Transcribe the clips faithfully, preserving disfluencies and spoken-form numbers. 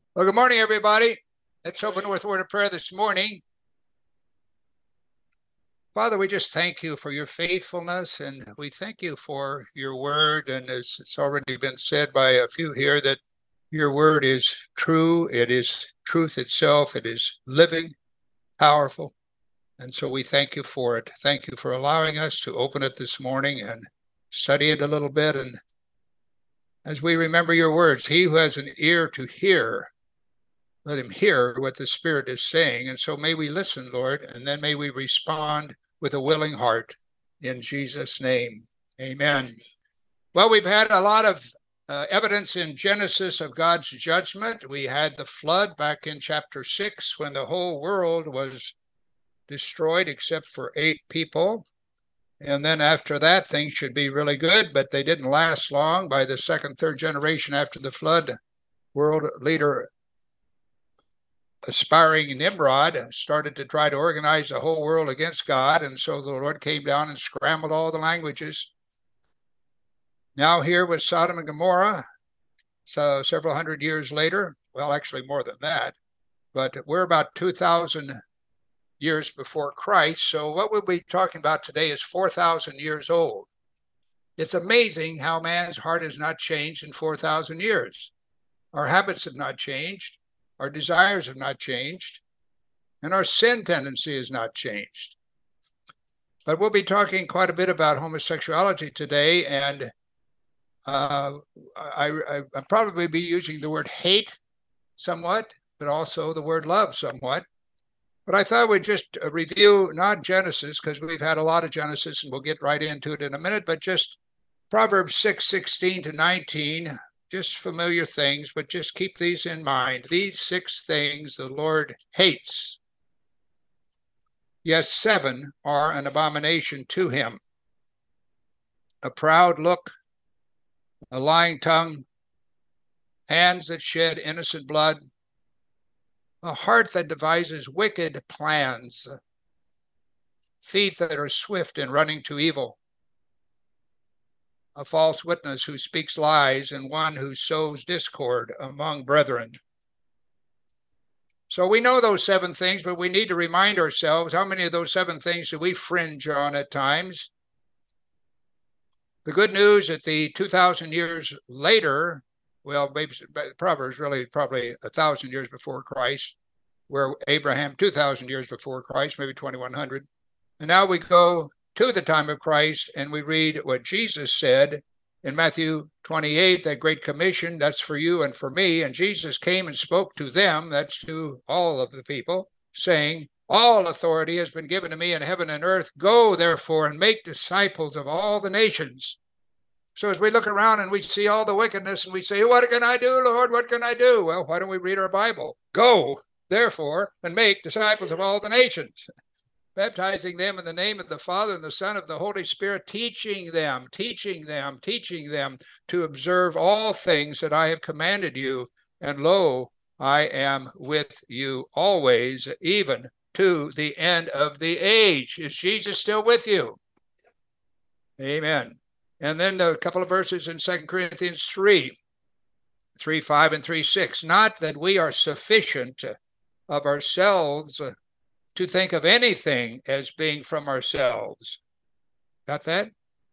Well, good morning, everybody. Let's open with a word of prayer this morning. Father, we just thank you for your faithfulness, and we thank you for your word. And as it's already been said by a few here, that your word is true. It is truth itself. It is living, powerful. And so we thank you for it. Thank you for allowing us to open it this morning and study it a little bit. And as we remember your words, he who has an ear to hear, let him hear what the Spirit is saying. And so may we listen, Lord, and then may we respond with a willing heart in Jesus' name. Amen. Well, we've had a lot of uh, evidence in Genesis of God's judgment. We had the flood back in chapter six when the whole world was destroyed except for eight people. And then after that, things should be really good, but they didn't last long. By the second, third generation after the flood, world leader aspiring Nimrod started to try to organize the whole world against God. And so the Lord came down and scrambled all the languages. Now here with Sodom and Gomorrah, so several hundred years later, well, actually more than that, but we're about two thousand years before Christ. So what we'll be talking about today is four thousand years old. It's amazing how man's heart has not changed in four thousand years. Our habits have not changed. Our desires have not changed, and our sin tendency has not changed. But we'll be talking quite a bit about homosexuality today, and uh, I, I, I'll probably be using the word hate somewhat, but also the word love somewhat. But I thought we'd just review not Genesis, because we've had a lot of Genesis, and we'll get right into it in a minute, but just Proverbs six, sixteen to nineteen, just familiar things, but just keep these in mind. These six things the Lord hates. Yes, seven are an abomination to him: a proud look, a lying tongue, hands that shed innocent blood, a heart that devises wicked plans, feet that are swift in running to evil, a false witness who speaks lies, and one who sows discord among brethren. So we know those seven things, but we need to remind ourselves, how many of those seven things do we fringe on at times? The good news that the two thousand years later, well, maybe Proverbs really probably a thousand years before Christ, where Abraham two thousand years before Christ, maybe twenty-one hundred. And now we go to the time of Christ, and we read what Jesus said in Matthew twenty-eight, that great commission, that's for you and for me. And Jesus came and spoke to them, that's to all of the people, saying, all authority has been given to me in heaven and earth. Go, therefore, and make disciples of all the nations. So as we look around and we see all the wickedness, and we say, what can I do, Lord? What can I do? Well, why don't we read our Bible? Go, therefore, and make disciples of all the nations, baptizing them in the name of the Father and the Son of the Holy Spirit, teaching them, teaching them, teaching them to observe all things that I have commanded you. And lo, I am with you always, even to the end of the age. Is Jesus still with you? Amen. And then a couple of verses in Second Corinthians three, three, five, and three, six. Not that we are sufficient of ourselves to think of anything as being from ourselves. Got that?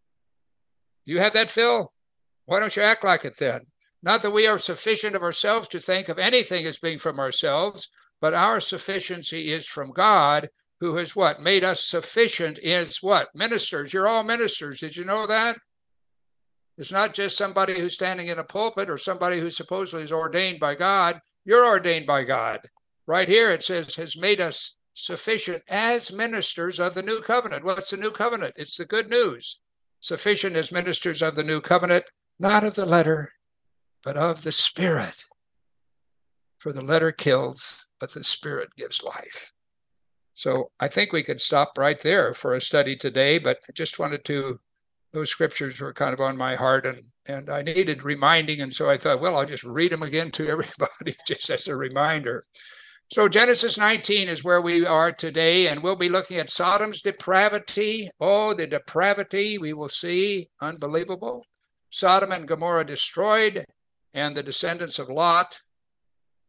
Do you have that, Phil? Why don't you act like it then? Not that we are sufficient of ourselves to think of anything as being from ourselves, but our sufficiency is from God, who has what? Made us sufficient is what? Ministers. You're all ministers. Did you know that? It's not just somebody who's standing in a pulpit or somebody who supposedly is ordained by God. You're ordained by God. Right here it says, has made us sufficient as ministers of the new covenant. What's the new covenant? It's the good news. Sufficient as ministers of the new covenant, not of the letter, but of the Spirit. For the letter kills, but the Spirit gives life. So I think we could stop right there for a study today, but I just wanted to, those scriptures were kind of on my heart, and, and I needed reminding, and so I thought, well, I'll just read them again to everybody just as a reminder. So Genesis nineteen is where we are today, and we'll be looking at Sodom's depravity. Oh, the depravity we will see, unbelievable. Sodom and Gomorrah destroyed, and the descendants of Lot.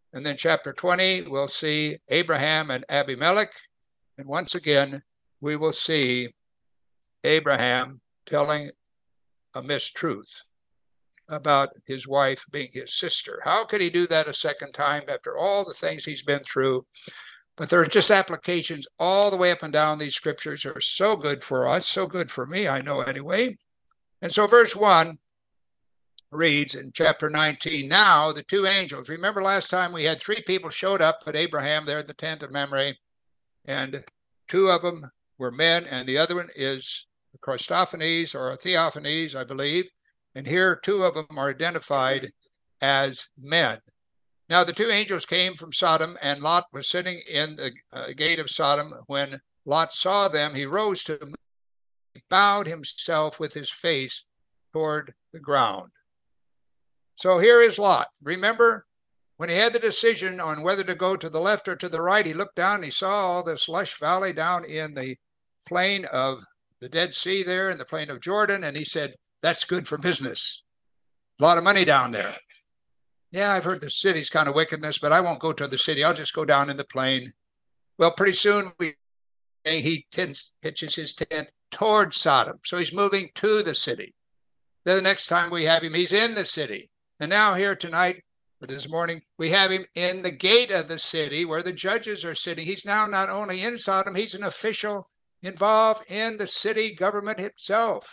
And then chapter twenty, we'll see Abraham and Abimelech. And once again, we will see Abraham telling a mistruth about his wife being his sister. How could he do that a second time after all the things he's been through? But there are just applications all the way up and down. These scriptures are so good for us, so good for me, I know anyway. And so verse one reads in chapter nineteen, now the two angels, remember last time we had three people showed up at Abraham there at the tent of Mamre, and two of them were men, and the other one is Christophanies or Theophanes, I believe. And here two of them are identified as men. Now the two angels came from Sodom, and Lot was sitting in the uh, gate of Sodom. When Lot saw them, he rose to them, he bowed himself with his face toward the ground. So here is Lot. Remember, when he had the decision on whether to go to the left or to the right, he looked down and he saw all this lush valley down in the plain of the Dead Sea there, in the plain of Jordan, and he said, that's good for business. A lot of money down there. Yeah, I've heard the city's kind of wickedness, but I won't go to the city. I'll just go down in the plain. Well, pretty soon we, he tends, pitches his tent towards Sodom. So he's moving to the city. Then the next time we have him, he's in the city. And now here tonight, or this morning, we have him in the gate of the city where the judges are sitting. He's now not only in Sodom, he's an official involved in the city government itself.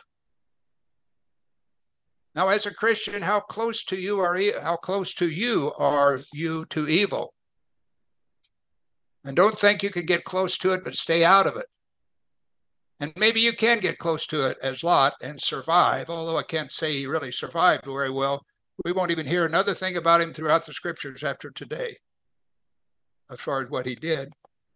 Now, as a Christian, how close to you are how close to you are you to evil? And don't think you can get close to it, but stay out of it. And maybe you can get close to it as Lot and survive, although I can't say he really survived very well. We won't even hear another thing about him throughout the scriptures after today, as far as what he did.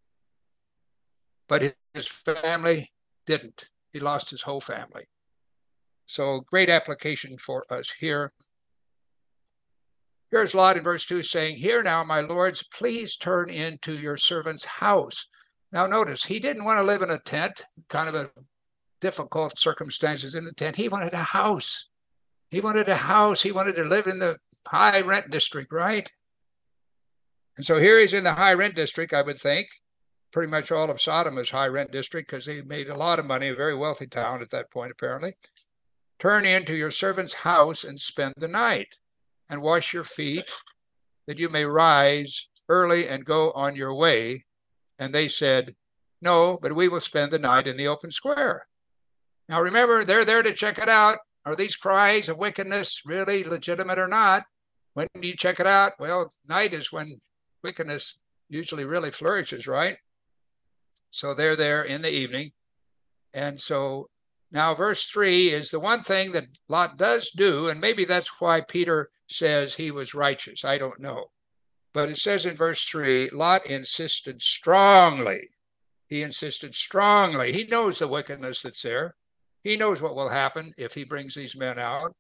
But his family didn't. He lost his whole family. So great application for us here. Here's Lot in verse two saying, here now, my lords, please turn into your servant's house. Now notice, he didn't want to live in a tent, kind of a difficult circumstances in a tent. He wanted a house. He wanted a house. He wanted to live in the high rent district, right? And so here he's in the high rent district, I would think. Pretty much all of Sodom is high rent district because they made a lot of money, a very wealthy town at that point, apparently. Turn into your servant's house and spend the night, and wash your feet, that you may rise early and go on your way. And they said, no, but we will spend the night in the open square. Now remember, they're there to check it out. Are these cries of wickedness really legitimate or not? When do you check it out? Well, night is when wickedness usually really flourishes, right? So they're there in the evening. And so now verse three is the one thing that Lot does do, and maybe that's why Peter says he was righteous. I don't know. But it says in verse three, Lot insisted strongly. He insisted strongly. He knows the wickedness that's there. He knows what will happen if he brings these men out.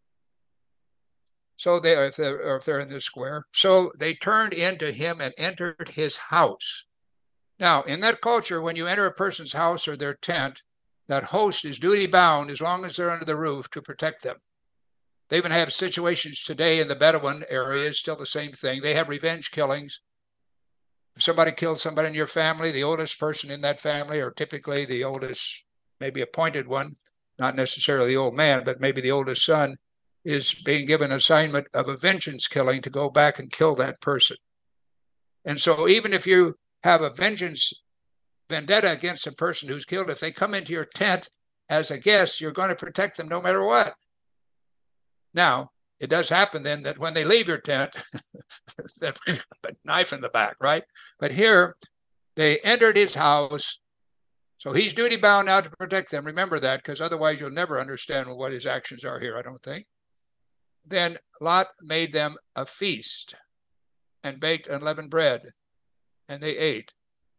So they, if they're, or if they're in this square. So they turned into him and entered his house. Now, in that culture, when you enter a person's house or their tent, that host is duty bound as long as they're under the roof to protect them. They even have situations today in the Bedouin area, it's still the same thing. They have revenge killings. If somebody kills somebody in your family, the oldest person in that family, or typically the oldest, maybe appointed one, not necessarily the old man, but maybe the oldest son, is being given assignment of a vengeance killing to go back and kill that person. And so even if you have a vengeance vendetta against a person who's killed, if they come into your tent as a guest, you're going to protect them no matter what. Now, it does happen then that when they leave your tent, that knife in the back, right? But here, they entered his house, so he's duty bound now to protect them. Remember that, because otherwise you'll never understand what his actions are here, I don't think. Then Lot made them a feast and baked unleavened bread, and they ate.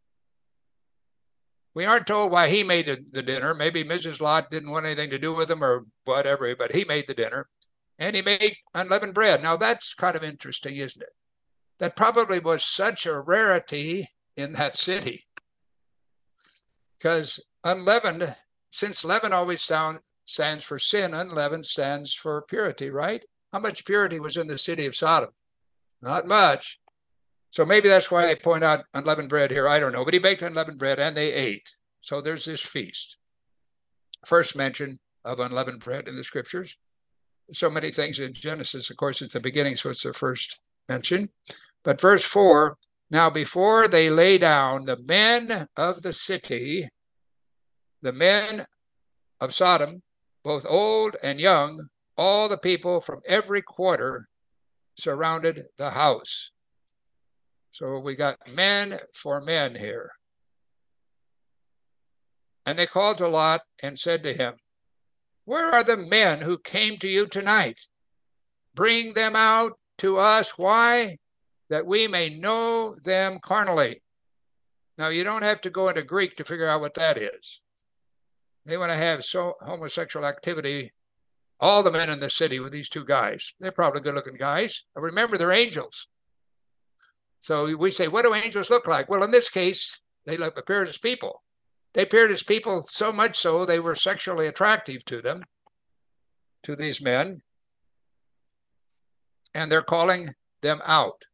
We aren't told why he made the dinner. Maybe Missus Lot didn't want anything to do with him or whatever, but he made the dinner. And he made unleavened bread. Now, that's kind of interesting, isn't it? That probably was such a rarity in that city. Because unleavened, since leaven always sound, stands for sin, unleavened stands for purity, right? How much purity was in the city of Sodom? Not much. So maybe that's why they point out unleavened bread here. I don't know. But he baked unleavened bread and they ate. So there's this feast. First mention of unleavened bread in the scriptures. So many things in Genesis, of course, it's the beginning, so it's the first mention. But verse four, now before they lay down, the men of the city, the men of Sodom, both old and young, all the people from every quarter surrounded the house. So we got men for men here. And they called to Lot and said to him, where are the men who came to you tonight? Bring them out to us. Why? That we may know them carnally. Now, you don't have to go into Greek to figure out what that is. They want to have so homosexual activity, all the men in the city with these two guys. They're probably good-looking guys. Remember, they're angels. So we say, what do angels look like? Well, in this case, they appeared as people. They appeared as people so much so they were sexually attractive to them, to these men. And they're calling them out.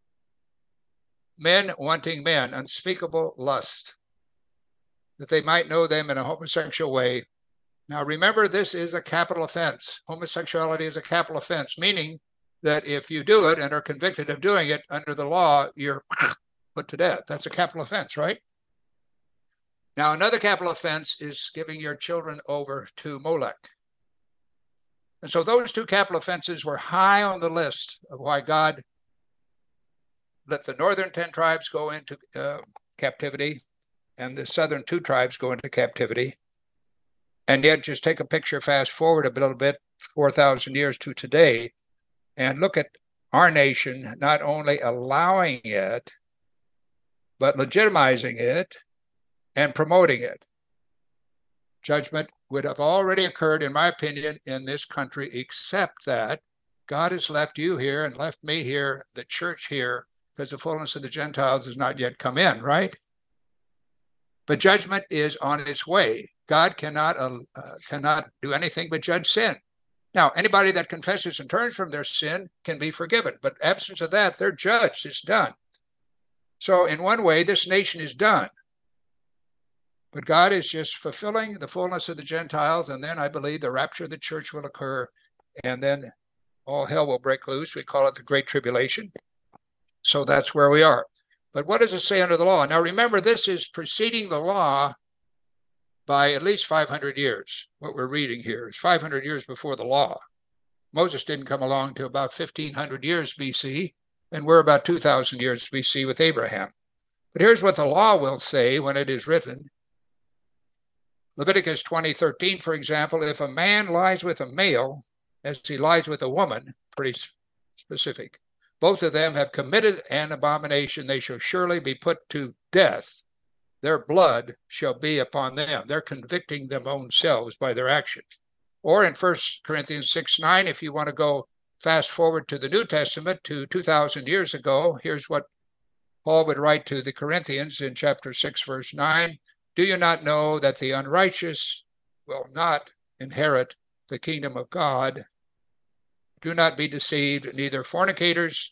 Men wanting men, unspeakable lust, that they might know them in a homosexual way. Now, remember, this is a capital offense. Homosexuality is a capital offense, meaning that if you do it and are convicted of doing it under the law, you're put to death. That's a capital offense, right? Now, another capital offense is giving your children over to Molech. And so those two capital offenses were high on the list of why God let the northern ten tribes go into uh, captivity and the southern two tribes go into captivity. And yet just take a picture, fast forward a little bit, four thousand years to today, and look at our nation not only allowing it, but legitimizing it and promoting it. Judgment would have already occurred, in my opinion, in this country, except that God has left you here and left me here, the church here, because the fullness of the Gentiles has not yet come in, right? But judgment is on its way. God cannot, uh, cannot do anything but judge sin. Now, anybody that confesses and turns from their sin can be forgiven, but absence of that, they're judged. It's done. So in one way, this nation is done. But God is just fulfilling the fullness of the Gentiles, and then I believe the rapture of the church will occur, and then all hell will break loose. We call it the Great Tribulation. So that's where we are. But what does it say under the law? Now remember, this is preceding the law by at least five hundred years. What we're reading here is five hundred years before the law. Moses didn't come along till about fifteen hundred years B C, and we're about two thousand years B C with Abraham. But here's what the law will say when it is written. Leviticus twenty thirteen, for example, if a man lies with a male as he lies with a woman, pretty specific, both of them have committed an abomination, they shall surely be put to death. Their blood shall be upon them. They're convicting them own selves by their actions. Or in First Corinthians six nine, if you want to go fast forward to the New Testament to two thousand years ago, here's what Paul would write to the Corinthians in chapter six, verse nine. Do you not know that the unrighteous will not inherit the kingdom of God? Do not be deceived, neither fornicators,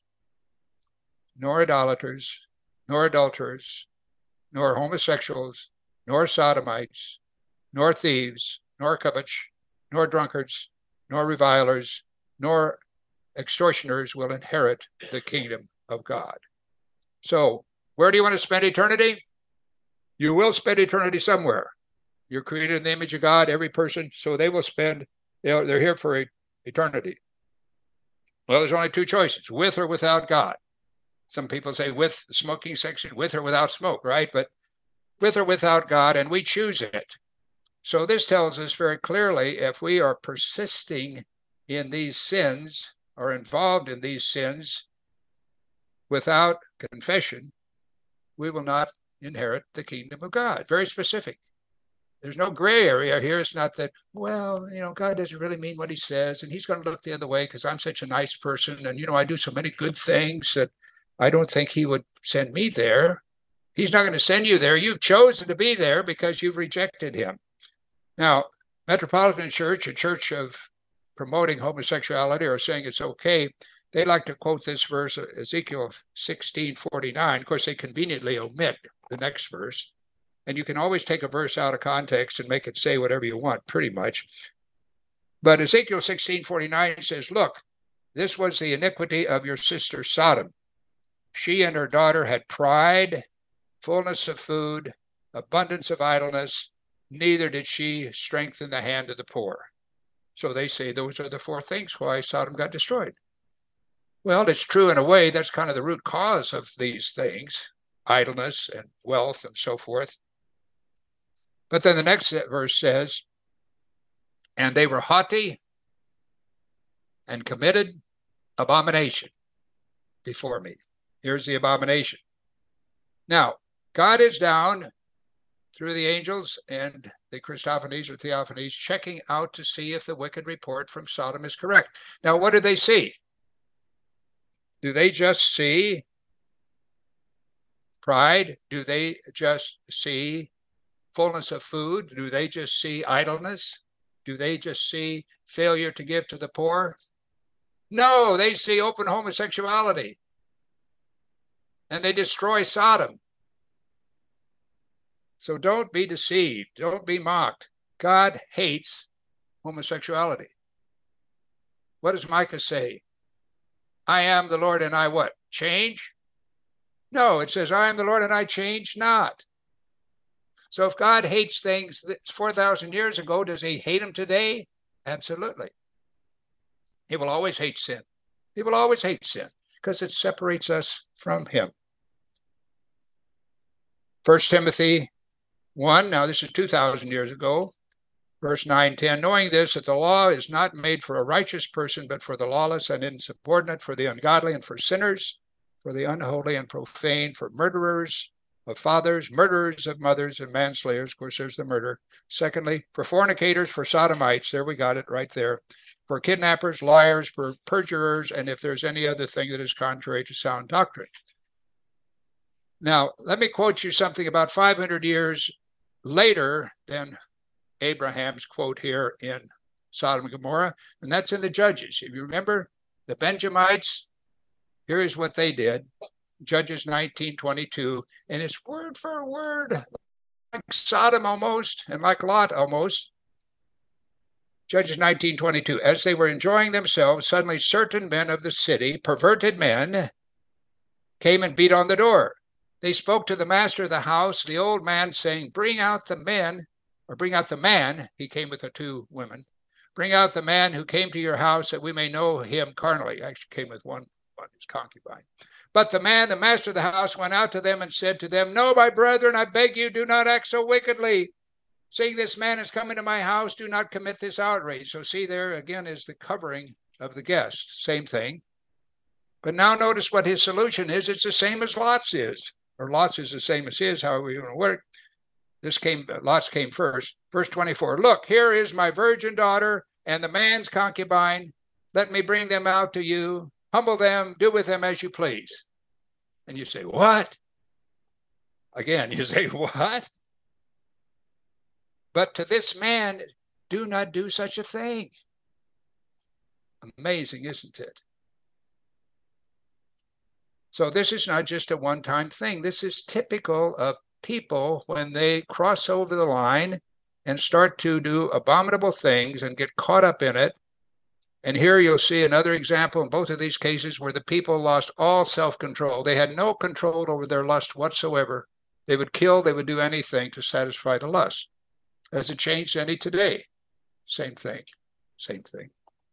nor idolaters, nor adulterers, nor homosexuals, nor sodomites, nor thieves, nor covetous, nor drunkards, nor revilers, nor extortioners will inherit the kingdom of God. So, where do you want to spend eternity? You will spend eternity somewhere. You're created in the image of God, every person, so they will spend, they're, they're here for eternity. Well, there's only two choices, with or without God. Some people say with the smoking section, with or without smoke, right? But with or without God, and we choose it. So this tells us very clearly, if we are persisting in these sins or involved in these sins without confession, we will not inherit the kingdom of God. Very specific. There's no gray area here. It's not that, well, you know, God doesn't really mean what he says, and he's going to look the other way because I'm such a nice person, and, you know, I do so many good things that I don't think he would send me there. He's not going to send you there. You've chosen to be there because you've rejected him. Now, Metropolitan Church, a church of promoting homosexuality or saying it's okay, they like to quote this verse, Ezekiel sixteen forty-nine. Of course, they conveniently omit the next verse. And you can always take a verse out of context and make it say whatever you want, pretty much. But Ezekiel sixteen forty-nine says, look, this was the iniquity of your sister Sodom. She and her daughter had pride, fullness of food, abundance of idleness. Neither did she strengthen the hand of the poor. So they say those are the four things why Sodom got destroyed. Well, it's true in a way. That's kind of the root cause of these things, idleness and wealth and so forth. But then the next verse says, and they were haughty and committed abomination before me. Here's the abomination. Now, God is down through the angels and the Christophanies or Theophanies checking out to see if the wicked report from Sodom is correct. Now, what do they see? Do they just see pride? Do they just see fullness of food? Do they just see idleness? Do they just see failure to give to the poor? No, they see open homosexuality. And they destroy Sodom. So don't be deceived. Don't be mocked. God hates homosexuality. What does Micah say? I am the Lord and I what? Change? No, it says, I am the Lord and I change not. So if God hates things four thousand years ago, does he hate them today? Absolutely. He will always hate sin. He will always hate sin because it separates us from him. First Timothy one, now this is two thousand years ago, verse nine, ten, knowing this, that the law is not made for a righteous person, but for the lawless and insubordinate, for the ungodly and for sinners, for the unholy and profane, for murderers of fathers, murderers of mothers, and manslayers. Of course, there's the murder. Secondly, for fornicators, for sodomites. There we got it right there. For kidnappers, liars, for perjurers, and if there's any other thing that is contrary to sound doctrine. Now, let me quote you something about five hundred years later than Abraham's quote here in Sodom and Gomorrah, and that's in the Judges. If you remember, the Benjamites, here is what they did. Judges nineteen twenty-two, and it's word for word, like Sodom almost, and like Lot almost. Judges nineteen twenty-two, as they were enjoying themselves, suddenly certain men of the city, perverted men, came and beat on the door. They spoke to the master of the house, the old man, saying, bring out the men, or bring out the man, he came with the two women, bring out the man who came to your house that we may know him carnally. Actually came with one, one his concubine. But the man, the master of the house, went out to them and said to them, no, my brethren, I beg you, do not act so wickedly. Seeing this man is coming to my house, do not commit this outrage. So see, there again is the covering of the guest. Same thing. But now notice what his solution is. It's the same as Lot's is. Or Lot's is the same as his, however you want to work. This came, Lot's came first. Verse twenty-four, look, here is my virgin daughter and the man's concubine. Let me bring them out to you. Humble them, do with them as you please. And you say, what? Again, you say, what? But to this man, do not do such a thing. Amazing, isn't it? So this is not just a one-time thing. This is typical of people when they cross over the line and start to do abominable things and get caught up in it. And here you'll see another example in both of these cases where the people lost all self-control. They had no control over their lust whatsoever. They would kill, they would do anything to satisfy the lust. Has it changed any today? Same thing, same thing.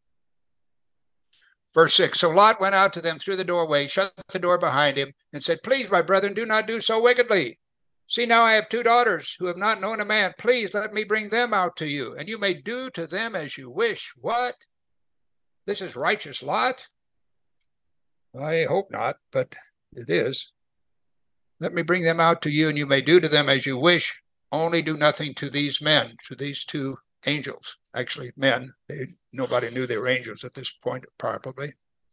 Verse six, so Lot went out to them through the doorway, shut the door behind him, and said, please, my brethren, do not do so wickedly. See, now I have two daughters who have not known a man. Please let me bring them out to you, and you may do to them as you wish. What? This is righteous, Lot? I hope not, but it is. Let me bring them out to you, and you may do to them as you wish. Only do nothing to these men, to these two angels. Actually, men. They, nobody knew they were angels at this point, probably.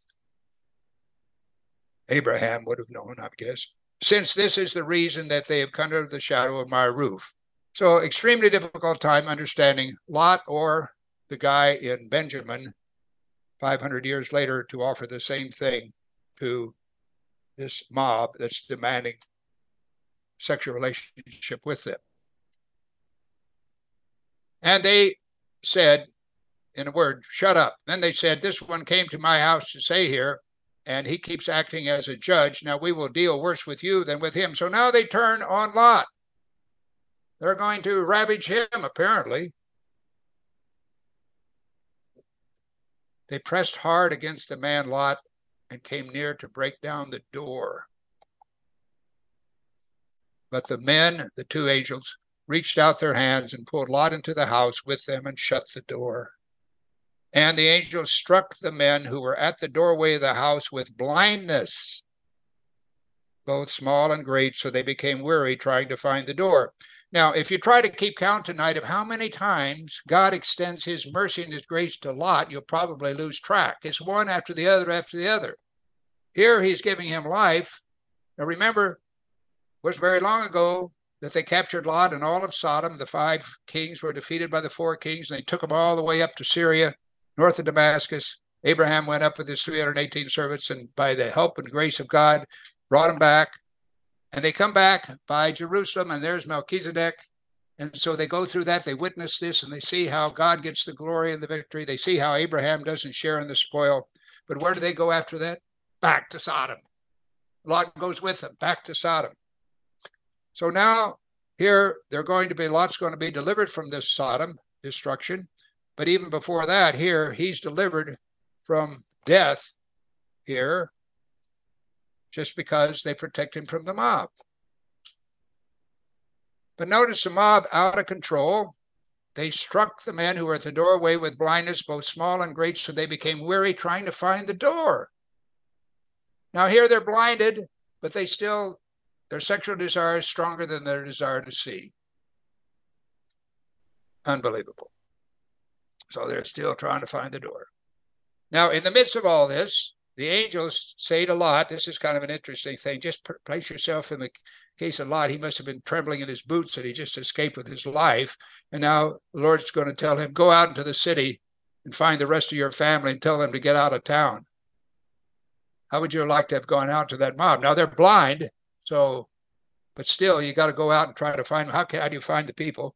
Abraham would have known, I guess. Since this is the reason that they have come under the shadow of my roof. So extremely difficult time understanding Lot or the guy in Benjamin five hundred years later to offer the same thing to this mob that's demanding sexual relationship with them. And they said, in a word, shut up. Then they said, this one came to my house to stay here, and he keeps acting as a judge. Now we will deal worse with you than with him. So now they turn on Lot. They're going to ravage him, apparently. They pressed hard against the man Lot and came near to break down the door. But the men, the two angels, reached out their hands and pulled Lot into the house with them and shut the door. And the angels struck the men who were at the doorway of the house with blindness, both small and great, so they became weary trying to find the door. Now, if you try to keep count tonight of how many times God extends his mercy and his grace to Lot, you'll probably lose track. It's one after the other after the other. Here he's giving him life. Now remember, it was very long ago that they captured Lot and all of Sodom. The five kings were defeated by the four kings, and they took them all the way up to Syria, north of Damascus. Abraham went up with his three hundred eighteen servants, and by the help and grace of God, brought them back. And they come back by Jerusalem, and there's Melchizedek. And so they go through that. They witness this, and they see how God gets the glory and the victory. They see how Abraham doesn't share in the spoil. But where do they go after that? Back to Sodom. Lot goes with them, back to Sodom. So now here they're going to be, Lot's going to be delivered from this Sodom destruction. But even before that, here he's delivered from death here, just because they protect him from the mob. But notice the mob out of control. They struck the men who were at the doorway with blindness, both small and great, so they became weary trying to find the door. Now here they're blinded, but they still, their sexual desire is stronger than their desire to see. Unbelievable. So they're still trying to find the door. Now, in the midst of all this, the angels say to Lot, this is kind of an interesting thing. Just place yourself in the case of Lot. He must have been trembling in his boots that he just escaped with his life. And now the Lord's going to tell him, go out into the city and find the rest of your family and tell them to get out of town. How would you like to have gone out to that mob? Now they're blind, so, but still you got to go out and try to find, how, can, how do you find the people?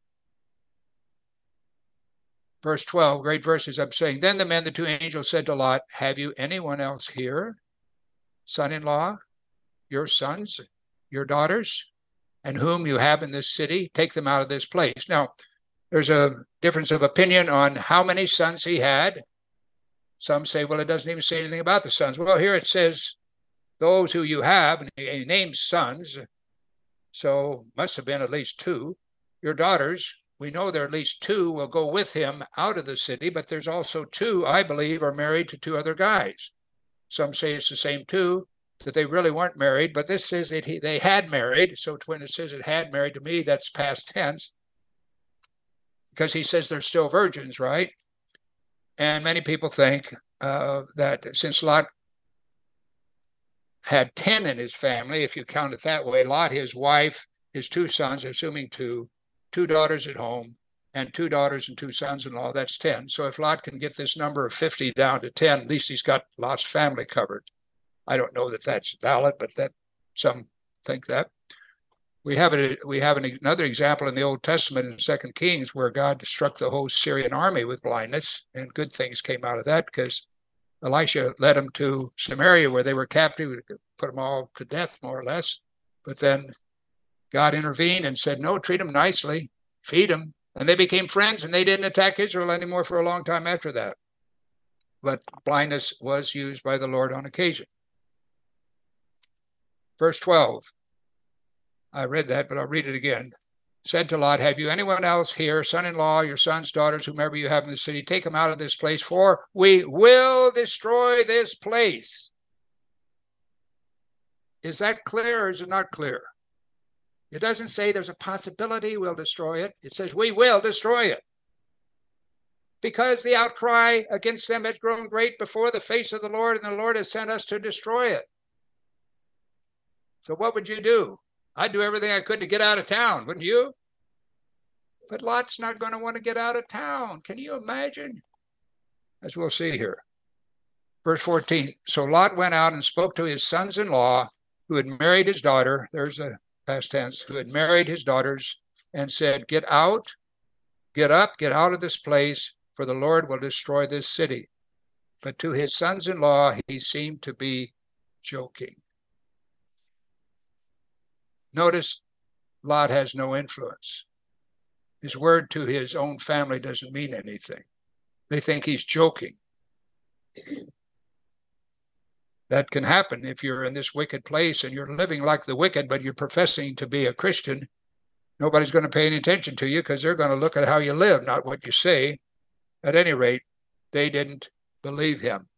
Verse twelve, great verses, I'm saying. Then the men, the two angels, said to Lot, have you anyone else here? Son-in-law, your sons, your daughters, and whom you have in this city? Take them out of this place. Now, there's a difference of opinion on how many sons he had. Some say, well, it doesn't even say anything about the sons. Well, here it says, those who you have, and he names sons, so must have been at least two. Your daughters, we know there are at least two will go with him out of the city, but there's also two, I believe, are married to two other guys. Some say it's the same two, that they really weren't married, but this says that he, they had married. So when it says it had married, to me, that's past tense, because he says they're still virgins, right? And many people think uh, that since Lot had ten in his family, if you count it that way, Lot, his wife, his two sons, assuming two, two daughters at home, and two daughters and two sons-in-law, that's ten. So if Lot can get this number of fifty down to ten, at least he's got Lot's family covered. I don't know that that's valid, but that some think that. We have, a, we have an, another example in the Old Testament in Second Kings where God struck the whole Syrian army with blindness, and good things came out of that because Elisha led them to Samaria where they were captive, put them all to death more or less. But then God intervened and said, no, treat them nicely, feed them. And they became friends, and they didn't attack Israel anymore for a long time after that. But blindness was used by the Lord on occasion. Verse twelve. I read that, but I'll read it again. Said to Lot, have you anyone else here, son-in-law, your sons, daughters, whomever you have in the city? Take them out of this place, for we will destroy this place. Is that clear or is it not clear? It doesn't say there's a possibility we'll destroy it. It says we will destroy it. Because the outcry against them has grown great before the face of the Lord, and the Lord has sent us to destroy it. So what would you do? I'd do everything I could to get out of town, wouldn't you? But Lot's not going to want to get out of town. Can you imagine? As we'll see here. Verse fourteen, so Lot went out and spoke to his sons-in-law who had married his daughter, there's the past tense, who had married his daughters, and said, get out, get up, get out of this place, for the Lord will destroy this city. But to his sons-in-law, he seemed to be joking. Notice Lot has no influence. His word to his own family doesn't mean anything. They think he's joking. That can happen if you're in this wicked place and you're living like the wicked, but you're professing to be a Christian. Nobody's going to pay any attention to you because they're going to look at how you live, not what you say. At any rate, they didn't believe him.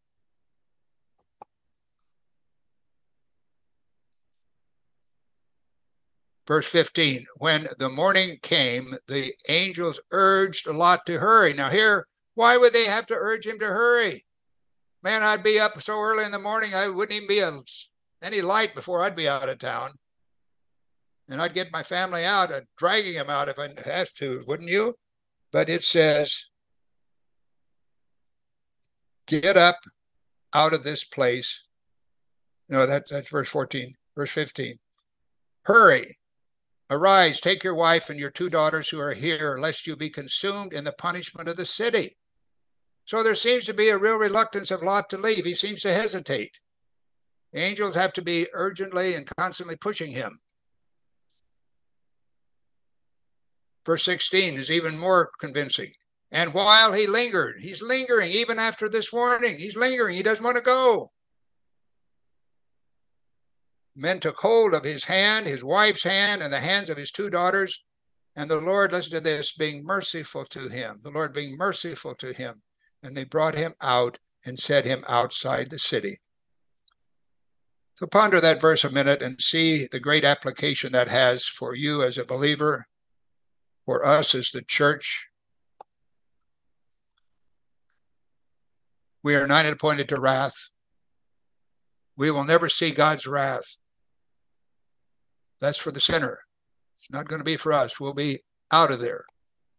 Verse fifteen, when the morning came, the angels urged Lot to hurry. Now here, why would they have to urge him to hurry? Man, I'd be up so early in the morning, I wouldn't even be a, any light before I'd be out of town. And I'd get my family out and dragging them out if I had to, wouldn't you? But it says, get up out of this place. No, that, that's verse fourteen. Verse fifteen. Hurry, arise, take your wife and your two daughters who are here, lest you be consumed in the punishment of the city. So there seems to be a real reluctance of Lot to leave. He seems to hesitate. The angels have to be urgently and constantly pushing him. Verse sixteen is even more convincing. And while he lingered, he's lingering even after this warning. He's lingering. He doesn't want to go. Men took hold of his hand, his wife's hand, and the hands of his two daughters. And the Lord, listen to this, being merciful to him. The Lord being merciful to him. And they brought him out and set him outside the city. So ponder that verse a minute and see the great application that has for you as a believer, for us as the church. We are not appointed to wrath. We will never see God's wrath. That's for the sinner. It's not going to be for us. We'll be out of there.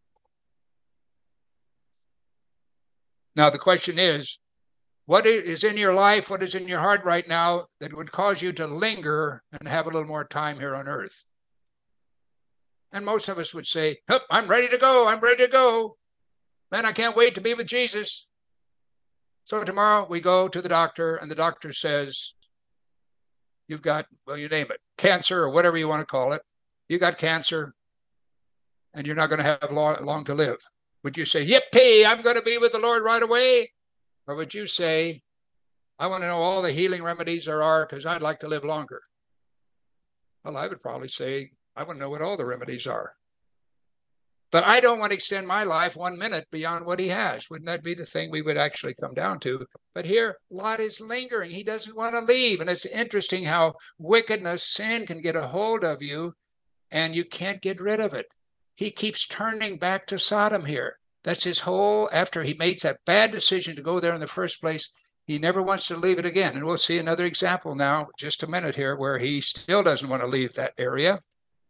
Now, the question is, what is in your life, what is in your heart right now that would cause you to linger and have a little more time here on earth? And most of us would say, oh, I'm ready to go. I'm ready to go. Man, I can't wait to be with Jesus. So tomorrow we go to the doctor and the doctor says, you've got, well, you name it, cancer or whatever you want to call it. You got cancer and you're not going to have long, long to live. Would you say, yippee, I'm going to be with the Lord right away? Or would you say, I want to know all the healing remedies there are because I'd like to live longer? Well, I would probably say, I want to know what all the remedies are. But I don't want to extend my life one minute beyond what he has. Wouldn't that be the thing we would actually come down to? But here, Lot is lingering. He doesn't want to leave. And it's interesting how wickedness, sin can get a hold of you and you can't get rid of it. He keeps turning back to Sodom here. That's his whole, after he makes that bad decision to go there in the first place, he never wants to leave it again. And we'll see another example now, just a minute here, where he still doesn't want to leave that area.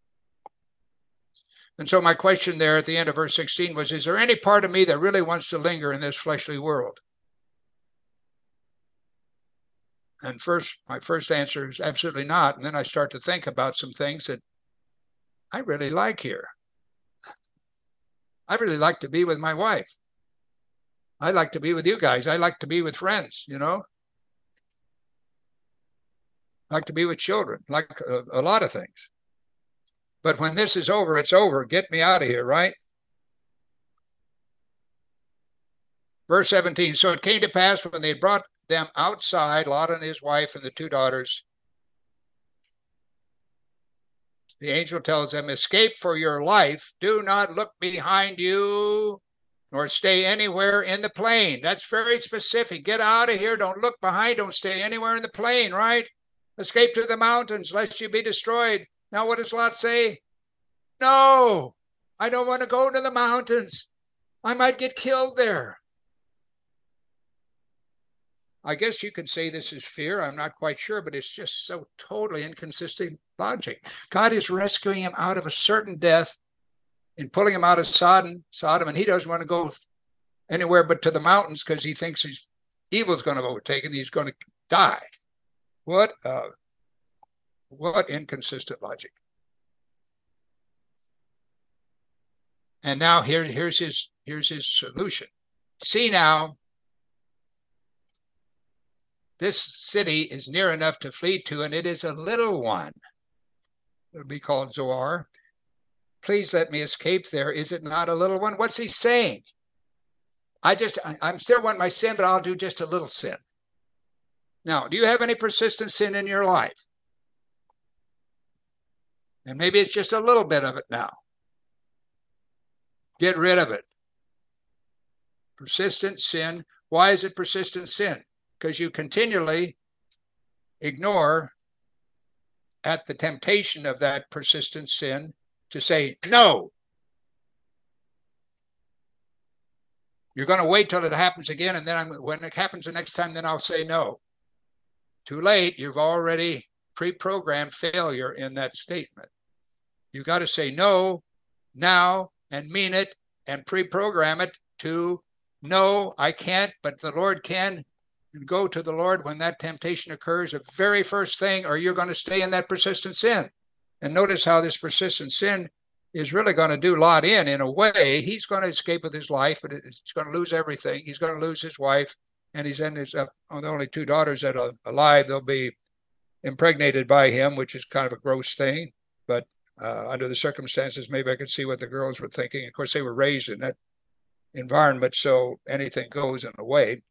And so my question there at the end of verse sixteen was, is there any part of me that really wants to linger in this fleshly world? And first, my first answer is absolutely not. And then I start to think about some things that I really like here. I really like to be with my wife. I like to be with you guys. I like to be with friends, you know. I like to be with children, like a, a lot of things. But when this is over, it's over. Get me out of here, right? Verse seventeen, so it came to pass when they brought them outside, Lot and his wife and the two daughters, the angel tells them, escape for your life. Do not look behind you, nor stay anywhere in the plain. That's very specific. Get out of here. Don't look behind. Don't stay anywhere in the plain, right? Escape to the mountains, lest you be destroyed. Now, what does Lot say? No, I don't want to go to the mountains. I might get killed there. I guess you could say this is fear. I'm not quite sure, but it's just so totally inconsistent logic. God is rescuing him out of a certain death and pulling him out of Sodom, Sodom, and he doesn't want to go anywhere but to the mountains because he thinks he's Evil's going to overtake him. He's going to die. What, uh, what inconsistent logic. And now here, here's his, here's his solution. See now, this city is near enough to flee to, and it is a little one. It'll be called Zoar. Please let me escape there. Is it not a little one? What's he saying? I just, I, I'm still want my sin, but I'll do just a little sin. Now, do you have any persistent sin in your life? And maybe it's just a little bit of it now. Get rid of it. Persistent sin. Why is it persistent sin? Because you continually ignore at the temptation of that persistent sin to say no. You're going to wait till it happens again, and then I'm, when it happens the next time, then I'll say no. Too late. You've already pre-programmed failure in that statement. You've got to say no now and mean it and pre-program it to no, I can't, but the Lord can. And go to the Lord when that temptation occurs, the very first thing, or you're going to stay in that persistent sin. And notice how this persistent sin is really going to do Lot in, in a way. He's going to escape with his life, but he's going to lose everything. He's going to lose his wife, and he's ended up on the only two daughters that are alive. They'll be impregnated by him, which is kind of a gross thing. But uh, under the circumstances, maybe I could see what the girls were thinking. Of course, they were raised in that environment, so anything goes in a way.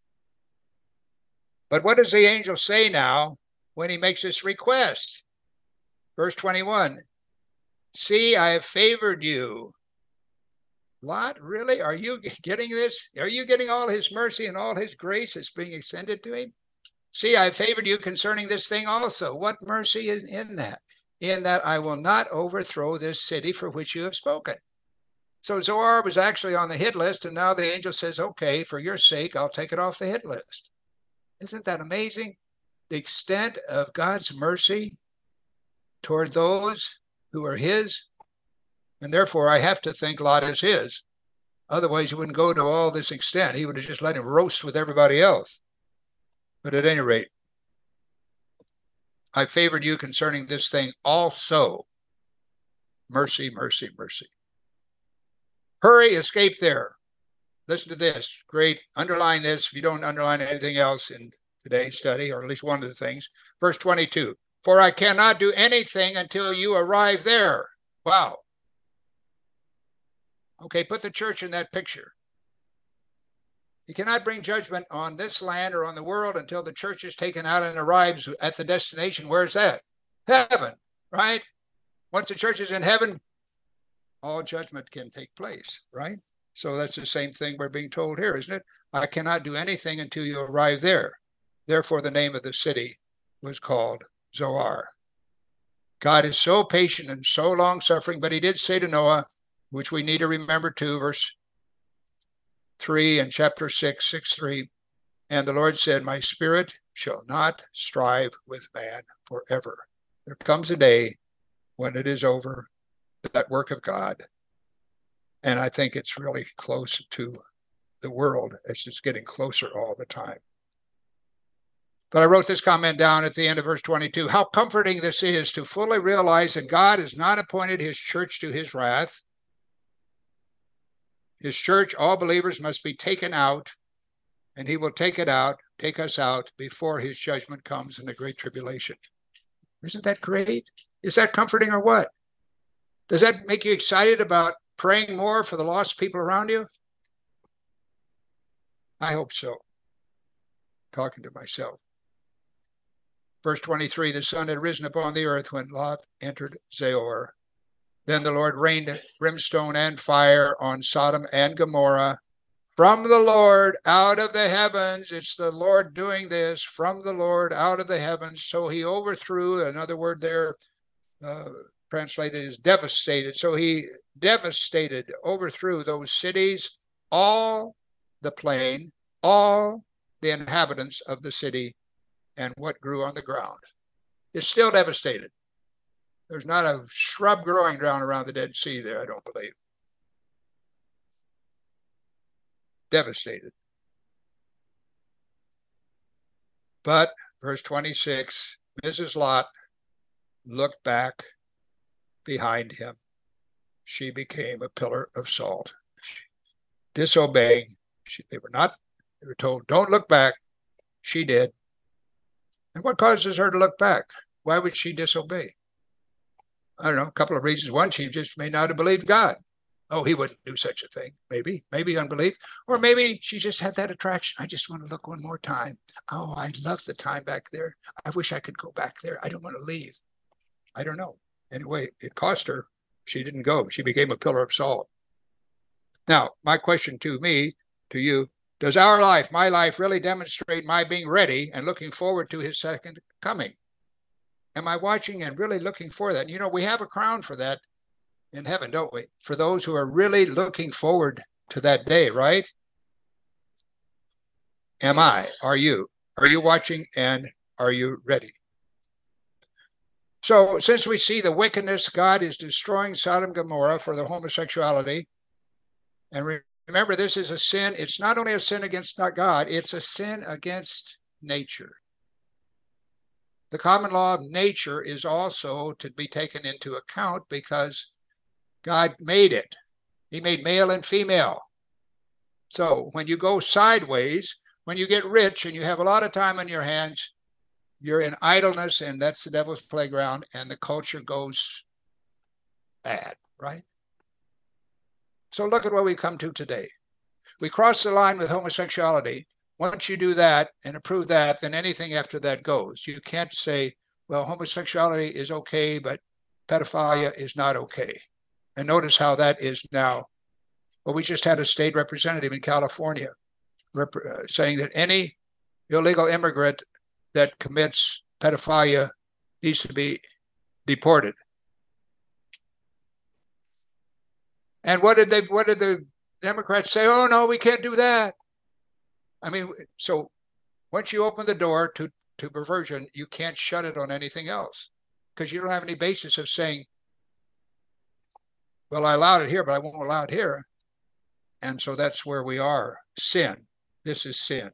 But what does the angel say now when he makes this request? Verse twenty-one, see, I have favored you. Lot, really? Are you getting this? Are you getting all his mercy and all his grace that's being extended to him? See, I have favored you concerning this thing also. What mercy is in that? In that I will not overthrow this city for which you have spoken. So Zoar was actually on the hit list, and now the angel says, okay, for your sake, I'll take it off the hit list. Isn't that amazing? The extent of God's mercy toward those who are his. And therefore, I have to think Lot is his. Otherwise, he wouldn't go to all this extent. He would have just let him roast with everybody else. But at any rate, I favored you concerning this thing also. Mercy, mercy, mercy. Hurry, escape there. Listen to this. Great. Underline this if you don't underline anything else in today's study, or at least one of the things. Verse twenty-two. For I cannot do anything until you arrive there. Wow. Okay, put the church in that picture. You cannot bring judgment on this land or on the world until the church is taken out and arrives at the destination. Where's that? Heaven, right? Once the church is in heaven, all judgment can take place, right? So that's the same thing we're being told here, isn't it? I cannot do anything until you arrive there. Therefore, the name of the city was called Zoar. God is so patient and so long-suffering, but he did say to Noah, which we need to remember too, verse three and chapter six, six, three, and the Lord said, my spirit shall not strive with man forever. There comes a day when it is over, that work of God. And I think it's really close to the world. It's just getting closer all the time. But I wrote this comment down at the end of verse twenty-two. How comforting this is to fully realize that God has not appointed his church to his wrath. His church, all believers must be taken out, and he will take it out, take us out before his judgment comes in the great tribulation. Isn't that great? Is that comforting or what? Does that make you excited about praying more for the lost people around you? I hope so. Talking to myself. Verse twenty-three, the sun had risen upon the earth when Lot entered Zoar. Then the Lord rained brimstone and fire on Sodom and Gomorrah from the Lord out of the heavens. It's the Lord doing this from the Lord out of the heavens. So he overthrew, another word there, uh, translated is devastated. So he devastated, overthrew those cities, all the plain, all the inhabitants of the city, and what grew on the ground. It's still devastated. There's not a shrub growing down around the Dead Sea there, I don't believe. Devastated. But, verse twenty-six, Missus Lot looked back behind him. She became a pillar of salt. Disobeying. She, they were not, they were told, don't look back. She did. And what causes her to look back? Why would she disobey? I don't know, a couple of reasons. One, she just may not have believed God. Oh, he wouldn't do such a thing. Maybe, maybe unbelief. Or maybe she just had that attraction. I just want to look one more time. Oh, I love the time back there. I wish I could go back there. I don't want to leave. I don't know. Anyway, it cost her. She didn't go. She became a pillar of salt. Now, my question to me, to you, does our life, my life, really demonstrate my being ready and looking forward to his second coming? Am I watching and really looking for that? You know, we have a crown for that in heaven, don't we? For those who are really looking forward to that day, right? Am I? Are you? Are you watching and are you ready? So since we see the wickedness, God is destroying Sodom and Gomorrah for the homosexuality. And remember, this is a sin. It's not only a sin against not God, it's a sin against nature. The common law of nature is also to be taken into account because God made it. He made male and female. So when you go sideways, when you get rich and you have a lot of time on your hands, you're in idleness, and that's the devil's playground, and the culture goes bad, right? So look at what we come to today. We cross the line with homosexuality. Once you do that and approve that, then anything after that goes. You can't say, well, homosexuality is okay, but pedophilia is not okay. And notice how that is now. Well, we just had a state representative in California rep- uh, saying that any illegal immigrant that commits pedophilia needs to be deported. And what did they? What did the Democrats say? Oh no, we can't do that. I mean, so once you open the door to to perversion, you can't shut it on anything else because you don't have any basis of saying, well, I allowed it here, but I won't allow it here. And so that's where we are. Sin. This is sin.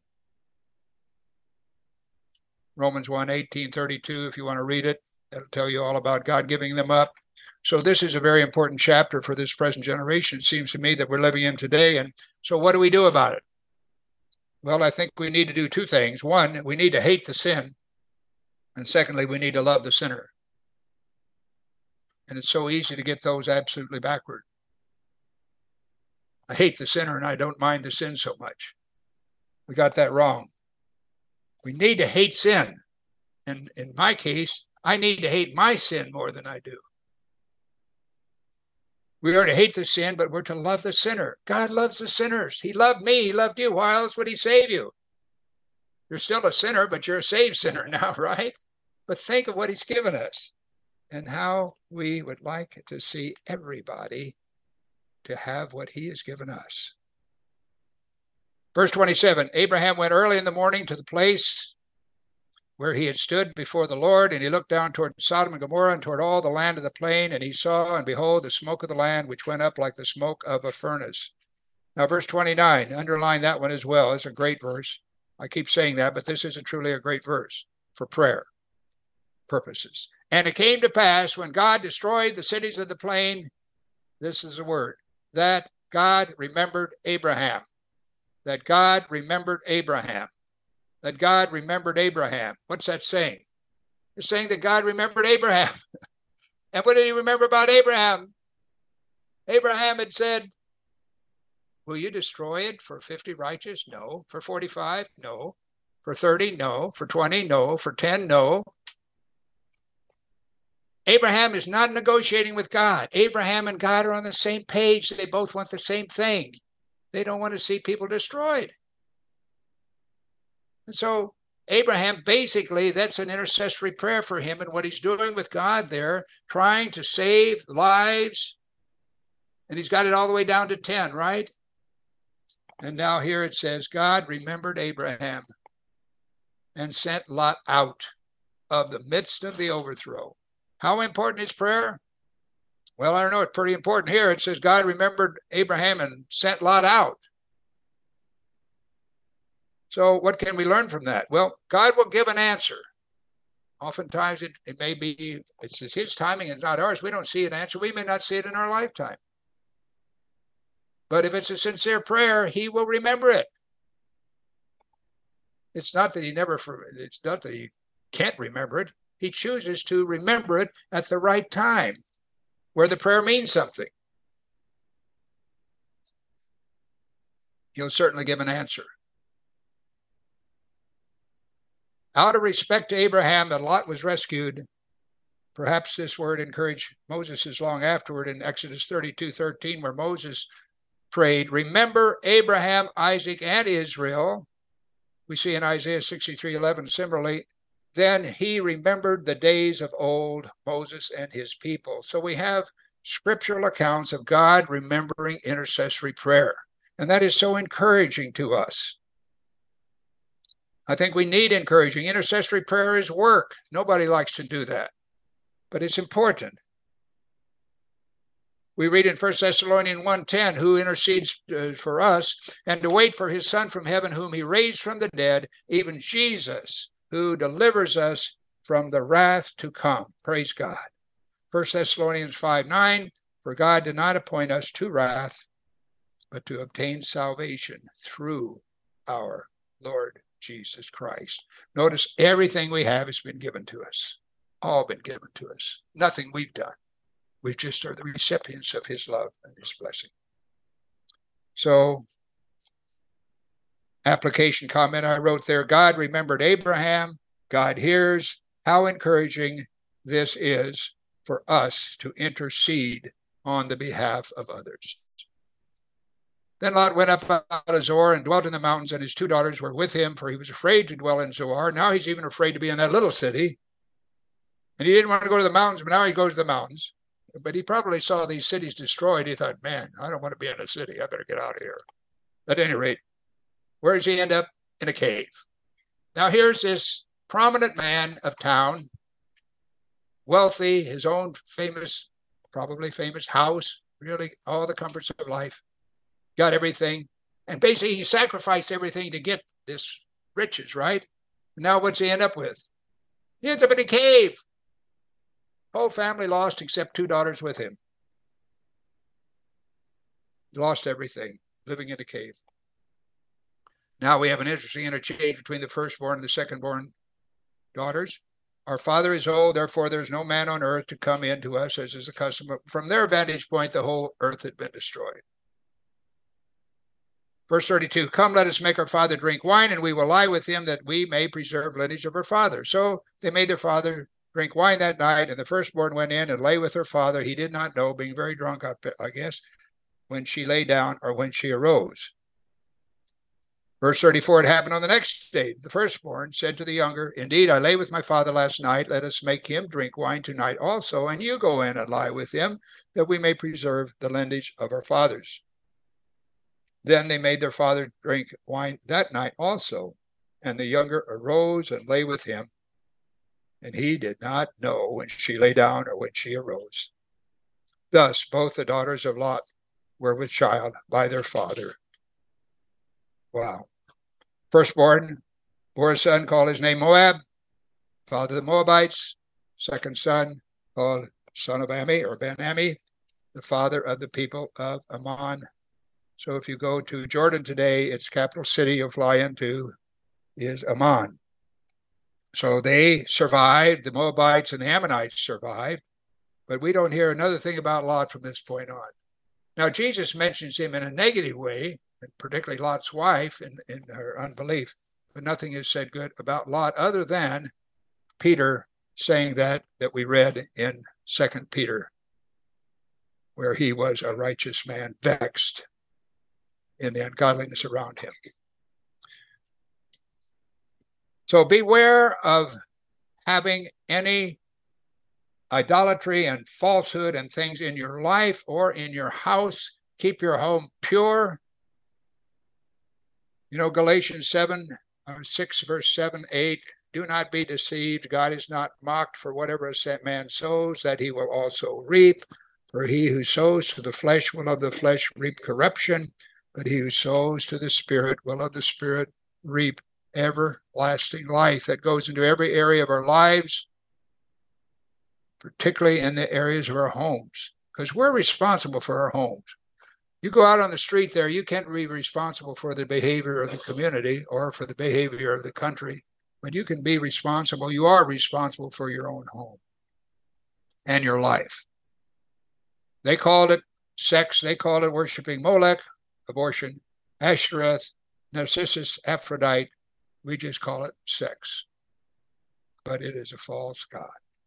Romans one, eighteen, thirty-two, if you want to read it, that'll tell you all about God giving them up. So this is a very important chapter for this present generation, it seems to me, that we're living in today. And so what do we do about it? Well, I think we need to do two things. One, we need to hate the sin. And secondly, we need to love the sinner. And it's so easy to get those absolutely backward. I hate the sinner and I don't mind the sin so much. We got that wrong. We need to hate sin. And in my case, I need to hate my sin more than I do. We are to hate the sin, but we're to love the sinner. God loves the sinners. He loved me. He loved you. Why else would he save you? You're still a sinner, but you're a saved sinner now, right? But think of what he's given us and how we would like to see everybody to have what he has given us. Verse twenty-seven, Abraham went early in the morning to the place where he had stood before the Lord, and he looked down toward Sodom and Gomorrah and toward all the land of the plain, and he saw, and behold, the smoke of the land, which went up like the smoke of a furnace. Now, verse twenty-nine, underline that one as well. It's a great verse. I keep saying that, but this isn't truly a great verse for prayer purposes. And it came to pass when God destroyed the cities of the plain, this is the word, that God remembered Abraham. That God remembered Abraham. That God remembered Abraham. What's that saying? It's saying that God remembered Abraham. And what did he remember about Abraham? Abraham had said, will you destroy it for fifty righteous? No. For forty-five? No. For thirty? No. For twenty? No. For ten? No. Abraham is not negotiating with God. Abraham and God are on the same page. They both want the same thing. They don't want to see people destroyed. And so Abraham, basically, that's an intercessory prayer for him and what he's doing with God there, trying to save lives. And he's got it all the way down to ten, right? And now here it says, God remembered Abraham and sent Lot out of the midst of the overthrow. How important is prayer? Well, I don't know. It's pretty important here. It says God remembered Abraham and sent Lot out. So what can we learn from that? Well, God will give an answer. Oftentimes it, it may be, it's his timing, it's not ours. We don't see an answer. We may not see it in our lifetime. But if it's a sincere prayer, he will remember it. It's not that he never, it's not that he can't remember it. He chooses to remember it at the right time, where the prayer means something. He'll certainly give an answer. Out of respect to Abraham, that Lot was rescued. Perhaps this word encouraged Moses as long afterward in Exodus thirty-two thirteen, where Moses prayed, remember Abraham, Isaac, and Israel. We see in Isaiah sixty-three eleven similarly, then he remembered the days of old, Moses and his people. So we have scriptural accounts of God remembering intercessory prayer. And that is so encouraging to us. I think we need encouraging. Intercessory prayer is work. Nobody likes to do that, but it's important. We read in First Thessalonians one ten, who intercedes uh, for us, and to wait for his Son from heaven, whom he raised from the dead, even Jesus, who delivers us from the wrath to come. Praise God. First Thessalonians five nine, for God did not appoint us to wrath, but to obtain salvation through our Lord Jesus Christ. Notice everything we have has been given to us. All been given to us. Nothing we've done. We just are the recipients of his love and his blessing. So, application comment I wrote there, God remembered Abraham. God hears. How encouraging this is for us to intercede on the behalf of others. Then Lot went up out of Zoar and dwelt in the mountains, and his two daughters were with him, for he was afraid to dwell in Zoar. Now he's even afraid to be in that little city. And he didn't want to go to the mountains, but now he goes to the mountains. But he probably saw these cities destroyed. He thought, man, I don't want to be in a city. I better get out of here. At any rate, where does he end up? In a cave. Now here's this prominent man of town, wealthy, his own famous, probably famous house, really all the comforts of life, got everything. And basically he sacrificed everything to get this riches, right? Now what's he end up with? He ends up in a cave. Whole family lost except two daughters with him. Lost everything, living in a cave. Now we have an interesting interchange between the firstborn and the secondborn daughters. Our father is old, therefore there's no man on earth to come in to us, as is the custom. From their vantage point, the whole earth had been destroyed. Verse thirty-two, come, let us make our father drink wine, and we will lie with him, that we may preserve lineage of our father. So they made their father drink wine that night, and the firstborn went in and lay with her father. He did not know, being very drunk, I guess, when she lay down or when she arose. Verse thirty-four, it happened on the next day. The firstborn said to the younger, indeed, I lay with my father last night. Let us make him drink wine tonight also, and you go in and lie with him, that we may preserve the lineage of our fathers. Then they made their father drink wine that night also, and the younger arose and lay with him, and he did not know when she lay down or when she arose. Thus both the daughters of Lot were with child by their father. Wow. Firstborn bore a son, called his name Moab, father of the Moabites. Second son, called son of Ami or Ben-Ami, the father of the people of Ammon. So if you go to Jordan today, its capital city you'll fly into is Ammon. So they survived, the Moabites and the Ammonites survived, but we don't hear another thing about Lot from this point on. Now, Jesus mentions him in a negative way, particularly Lot's wife in, in her unbelief, but nothing is said good about Lot other than Peter saying that, that we read in Second Peter, where he was a righteous man, vexed in the ungodliness around him. So beware of having any idolatry and falsehood and things in your life or in your house. Keep your home pure. You know, Galatians seven, uh, six, verse seven, eight, do not be deceived. God is not mocked, for whatever a man sows, that he will also reap. For he who sows to the flesh will of the flesh reap corruption, but he who sows to the Spirit will of the Spirit reap everlasting life that goes into every area of our lives, particularly in the areas of our homes, because we're responsible for our homes. You go out on the street there, you can't be responsible for the behavior of the community or for the behavior of the country, but you can be responsible. You are responsible for your own home and your life. They called it sex. They called it worshiping Molech, abortion, Ashtoreth, Narcissus, Aphrodite. We just call it sex. But it is a false god.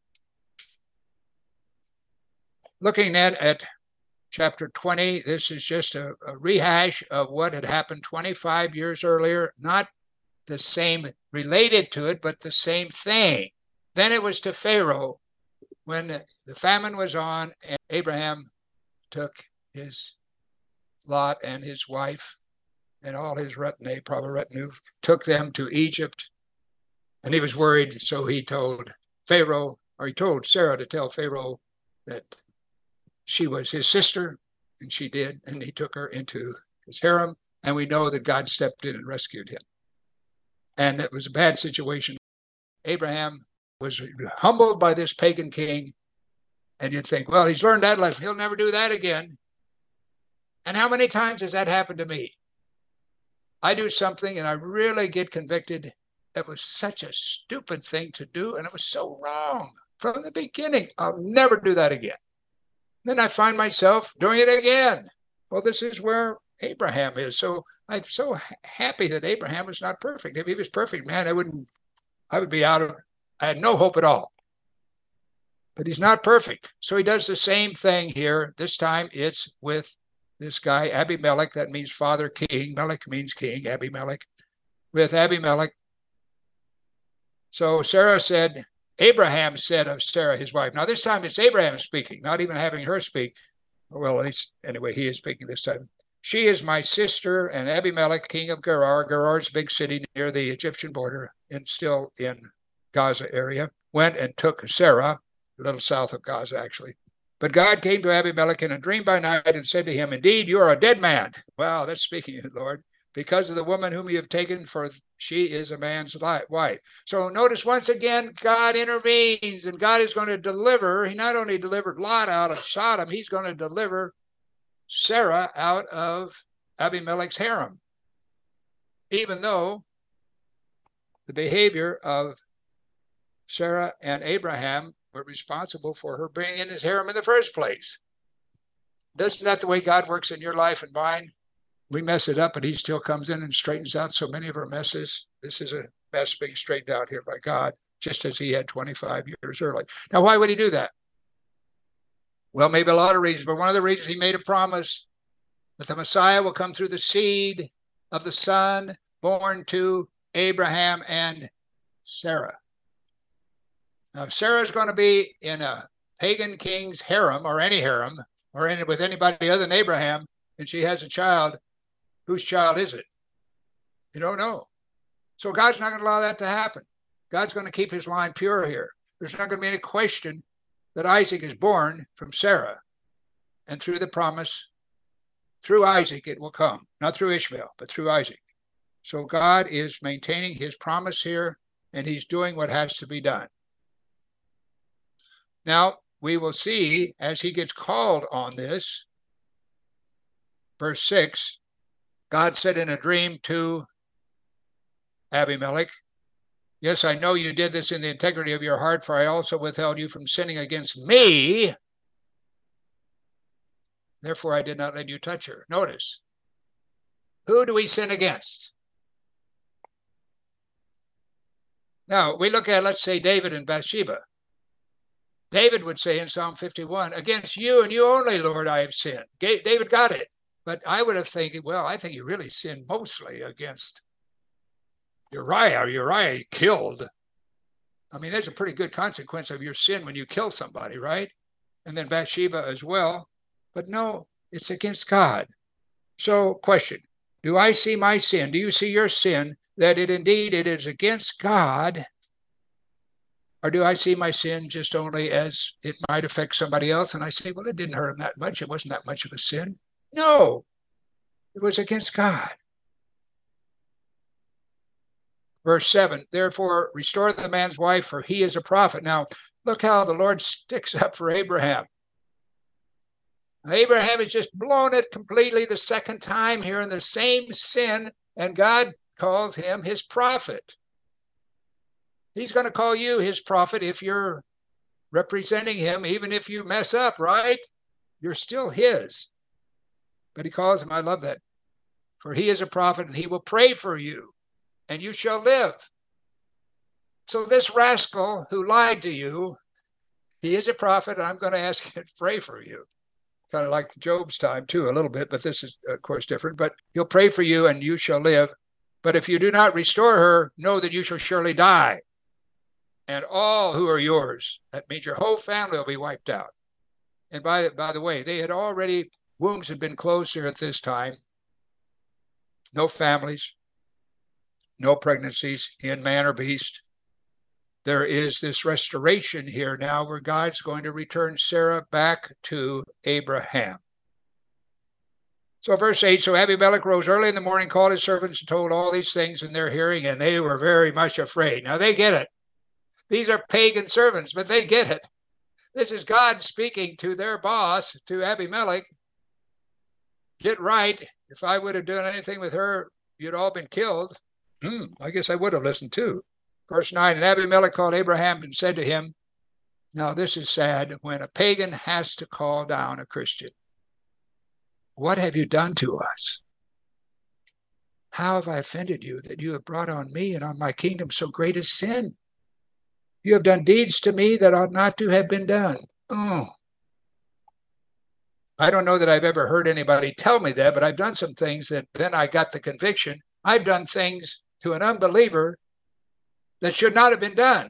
Looking at, at chapter twenty, this is just a, a rehash of what had happened twenty-five years earlier. Not the same related to it, but the same thing. Then it was to Pharaoh when the famine was on, and Abraham took his Lot and his wife and all his retinue, probably retinue, took them to Egypt. And he was worried, so he told Pharaoh, or he told Sarah to tell Pharaoh that she was his sister, and she did, and he took her into his harem, and we know that God stepped in and rescued him. And it was a bad situation. Abraham was humbled by this pagan king, and you'd think, well, he's learned that lesson. He'll never do that again. And how many times has that happened to me? I do something, and I really get convicted. It was such a stupid thing to do, and it was so wrong from the beginning. I'll never do that again. Then I find myself doing it again. Well, this is where Abraham is. So I'm so happy that Abraham was not perfect. If he was perfect, man, I wouldn't, I would be out of, I had no hope at all. But he's not perfect. So he does the same thing here. This time it's with this guy, Abimelech. That means father king. Melech means king, Abimelech. With Abimelech. So Sarah said, Abraham said of Sarah, his wife. Now, this time it's Abraham speaking, not even having her speak. Well, at least, anyway, he is speaking this time. She is my sister, and Abimelech, king of Gerar. Gerar is a big city near the Egyptian border and still in Gaza area. Went and took Sarah, a little south of Gaza, actually. But God came to Abimelech in a dream by night and said to him, indeed, you are a dead man. Wow, that's speaking, Lord. Because of the woman whom you have taken, for she is a man's wife. So notice once again, God intervenes, and God is going to deliver. He not only delivered Lot out of Sodom, he's going to deliver Sarah out of Abimelech's harem. Even though the behavior of Sarah and Abraham were responsible for her being in his harem in the first place. Isn't that the way God works in your life and mine? We mess it up, but he still comes in and straightens out so many of our messes. This is a mess being straightened out here by God, just as he had twenty-five years early. Now, why would he do that? Well, maybe a lot of reasons, but one of the reasons he made a promise that the Messiah will come through the seed of the son born to Abraham and Sarah. Now, if Sarah's going to be in a pagan king's harem, or any harem, or in, with anybody other than Abraham, and she has a child, whose child is it? You don't know. So God's not going to allow that to happen. God's going to keep his line pure here. There's not going to be any question that Isaac is born from Sarah. And through the promise, through Isaac it will come. Not through Ishmael, but through Isaac. So God is maintaining his promise here, and he's doing what has to be done. Now, we will see as he gets called on this, verse six, God said in a dream to Abimelech, yes, I know you did this in the integrity of your heart, for I also withheld you from sinning against me. Therefore, I did not let you touch her. Notice, who do we sin against? Now, we look at, let's say, David and Bathsheba. David would say in Psalm fifty-one, against you and you only, Lord, I have sinned. David got it. But I would have thinking, well, I think you really sinned mostly against Uriah, or Uriah killed. I mean, there's a pretty good consequence of your sin when you kill somebody, right? And then Bathsheba as well. But no, it's against God. So, question, do I see my sin? Do you see your sin, that it indeed it is against God? Or do I see my sin just only as it might affect somebody else? And I say, well, it didn't hurt him that much. It wasn't that much of a sin. No, it was against God. Verse seven, therefore restore the man's wife, for he is a prophet. Now, look how the Lord sticks up for Abraham. Abraham has just blown it completely the second time here in the same sin, and God calls him his prophet. He's going to call you his prophet if you're representing him, even if you mess up, right? You're still his. But he calls him, I love that, for he is a prophet, and he will pray for you, and you shall live. So this rascal who lied to you, he is a prophet, and I'm going to ask him to pray for you. Kind of like Job's time too, a little bit, but this is, of course, different. But he'll pray for you, and you shall live. But if you do not restore her, know that you shall surely die. And all who are yours, that means your whole family will be wiped out. And by, by the way, they had already, wombs had been closed here at this time. No families, no pregnancies in man or beast. There is this restoration here now where God's going to return Sarah back to Abraham. So verse eight, so Abimelech rose early in the morning, called his servants, and told all these things in their hearing, and they were very much afraid. Now they get it. These are pagan servants, but they get it. This is God speaking to their boss, to Abimelech. Get right. If I would have done anything with her, you'd all been killed. Hmm, I guess I would have listened too. Verse nine, and Abimelech called Abraham and said to him, now this is sad, when a pagan has to call down a Christian. What have you done to us? How have I offended you that you have brought on me and on my kingdom so great a sin? You have done deeds to me that ought not to have been done. Oh. I don't know that I've ever heard anybody tell me that, but I've done some things that then I got the conviction. I've done things to an unbeliever that should not have been done.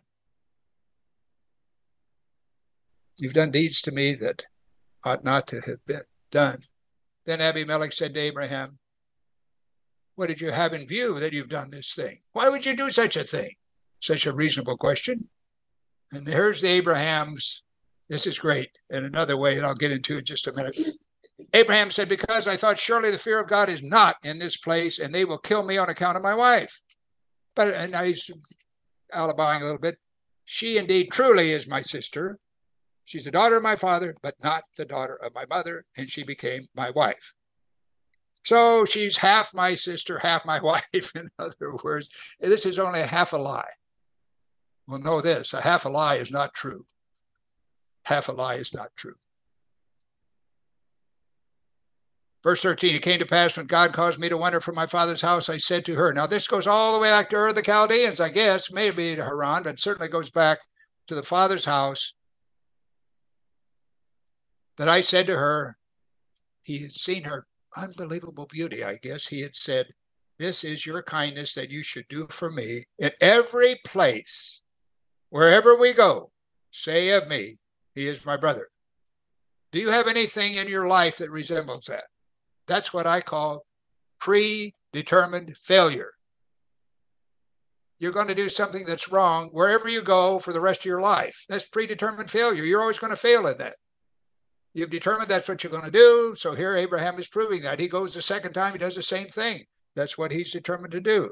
You've done deeds to me that ought not to have been done. Then Abimelech said to Abraham, what did you have in view that you've done this thing? Why would you do such a thing? Such a reasonable question. And here's the Abraham's, this is great, in another way that I'll get into in just a minute. Abraham said, because I thought surely the fear of God is not in this place, and they will kill me on account of my wife. But, and he's alibiing a little bit, she indeed truly is my sister. She's the daughter of my father, but not the daughter of my mother, and she became my wife. So she's half my sister, half my wife. In other words, this is only a half a lie. Well, know this, a half a lie is not true. Half a lie is not true. Verse thirteen, it came to pass when God caused me to wander from my father's house, I said to her, now this goes all the way back to Ur of the Chaldeans, I guess, maybe to Haran, but certainly goes back to the father's house, that I said to her, he had seen her unbelievable beauty, I guess. He had said, this is your kindness that you should do for me. In every place, wherever we go, say of me, he is my brother. Do you have anything in your life that resembles that? That's what I call predetermined failure. You're going to do something that's wrong wherever you go for the rest of your life. That's predetermined failure. You're always going to fail in that. You've determined that's what you're going to do. So here Abraham is proving that. He goes the second time, he does the same thing. That's what he's determined to do.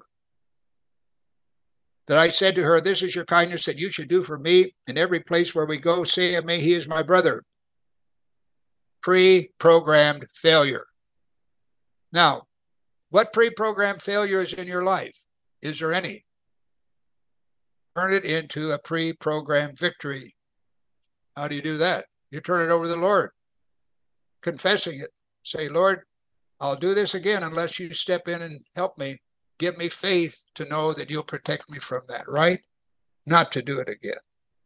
That I said to her, this is your kindness that you should do for me. In every place where we go, say of me, he is my brother. Pre-programmed failure. Now, what pre-programmed failure is in your life? Is there any? Turn it into a pre-programmed victory. How do you do that? You turn it over to the Lord, confessing it. Say, Lord, I'll do this again unless you step in and help me. Give me faith to know that you'll protect me from that, right? Not to do it again.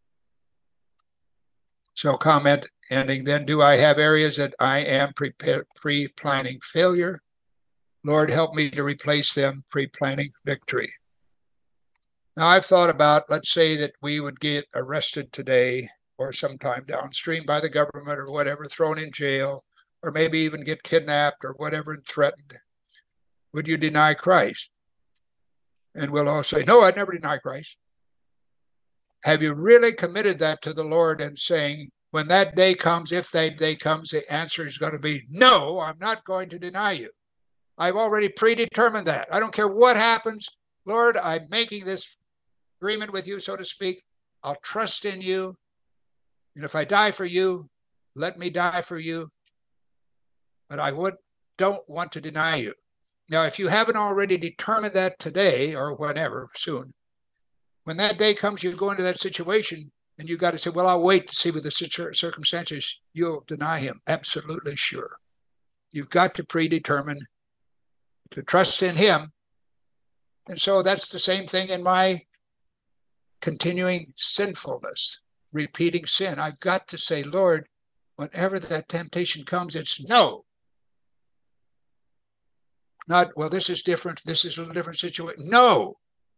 So comment ending, then do I have areas that I am pre-planning failure? Lord, help me to replace them, pre-planning victory. Now I've thought about, let's say that we would get arrested today or sometime downstream by the government or whatever, thrown in jail, or maybe even get kidnapped or whatever and threatened. Would you deny Christ? And we'll all say, no, I'd never deny Christ. Have you really committed that to the Lord and saying, when that day comes, if that day comes, the answer is going to be, no, I'm not going to deny you. I've already predetermined that. I don't care what happens. Lord, I'm making this agreement with you, so to speak. I'll trust in you. And if I die for you, let me die for you. But I would, don't want to deny you. Now, if you haven't already determined that today or whenever, soon, when that day comes, you go into that situation and you got to say, well, I'll wait to see what the circumstances, you'll deny him. Absolutely sure. You've got to predetermine to trust in him. And so that's the same thing in my continuing sinfulness, repeating sin. I've got to say, Lord, whenever that temptation comes, it's no. Not, well, this is different. This is a little different situation. No.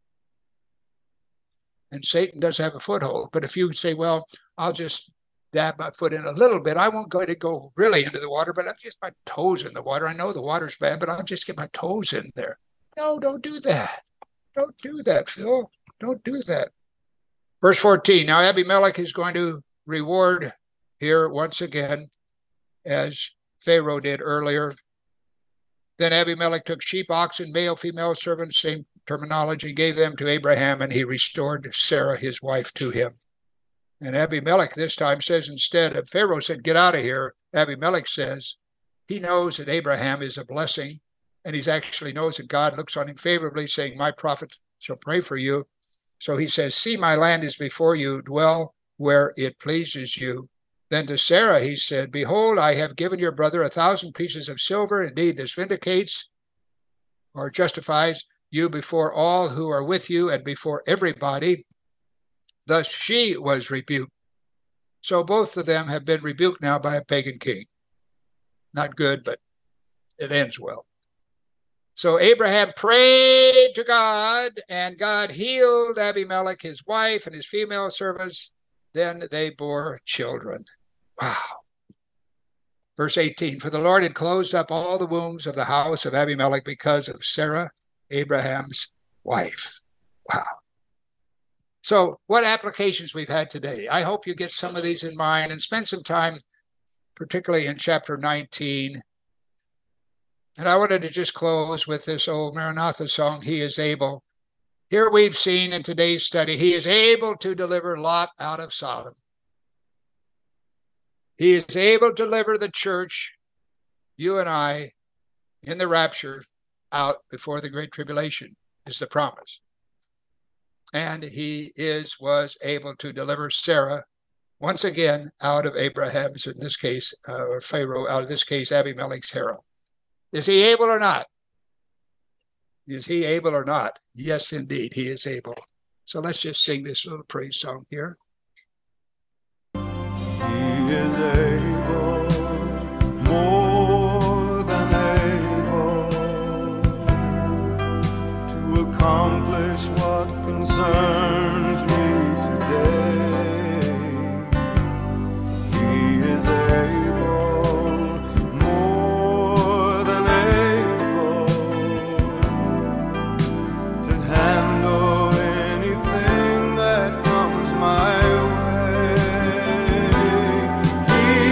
And Satan does have a foothold. But if you say, well, I'll just dab my foot in a little bit, I won't go to go really into the water, but I'll just my toes in the water. I know the water's bad, but I'll just get my toes in there. No, don't do that. Don't do that, Phil. Don't do that. Verse fourteen, now Abimelech is going to reward here once again, as Pharaoh did earlier. Then Abimelech took sheep, oxen, male, female servants, same terminology, gave them to Abraham, and he restored Sarah, his wife, to him. And Abimelech this time says, instead of Pharaoh said, get out of here, Abimelech says, he knows that Abraham is a blessing, and he actually knows that God looks on him favorably, saying, my prophet shall pray for you. So he says, see, my land is before you, dwell where it pleases you. Then to Sarah he said, behold, I have given your brother a thousand pieces of silver. Indeed, this vindicates or justifies you before all who are with you and before everybody. Thus she was rebuked. So both of them have been rebuked now by a pagan king. Not good, but it ends well. So Abraham prayed to God, and God healed Abimelech, his wife, and his female servants. Then they bore children. Wow. Verse eighteen, for the Lord had closed up all the wombs of the house of Abimelech because of Sarah, Abraham's wife. Wow. So what applications we've had today. I hope you get some of these in mind and spend some time, particularly in chapter nineteen. And I wanted to just close with this old Maranatha song, He is Able. Here we've seen in today's study, He is able to deliver Lot out of Sodom. He is able to deliver the church, you and I, in the rapture, out before the Great Tribulation, is the promise. And he is, was able to deliver Sarah, once again, out of Abraham's, in this case, uh, or Pharaoh, out of this case, Abimelech's harem. Is he able or not? Is he able or not? Yes, indeed, he is able. So let's just sing this little praise song here. He is able, more than able, to accomplish what concerns me today. He is able, more than able, to handle anything that comes my way. He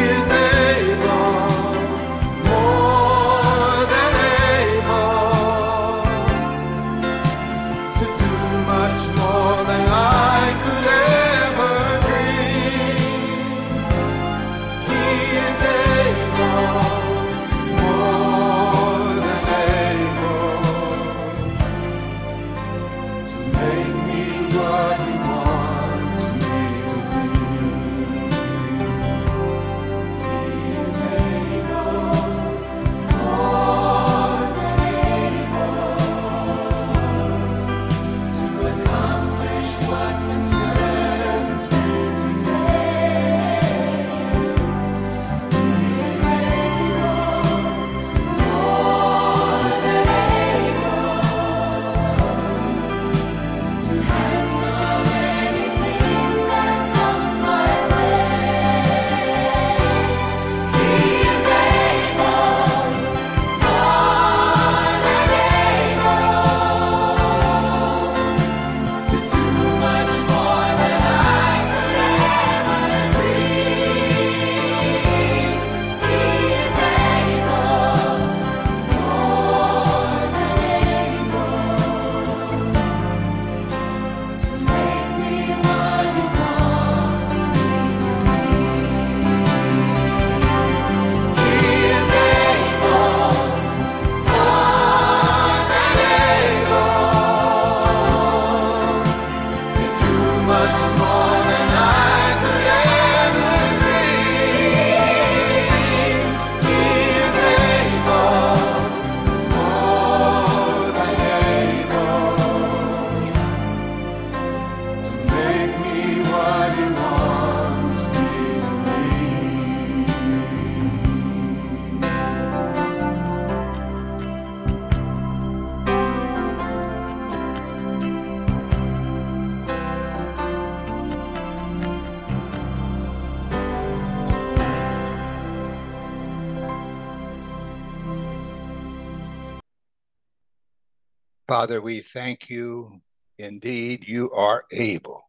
Father, we thank you. Indeed, you are able.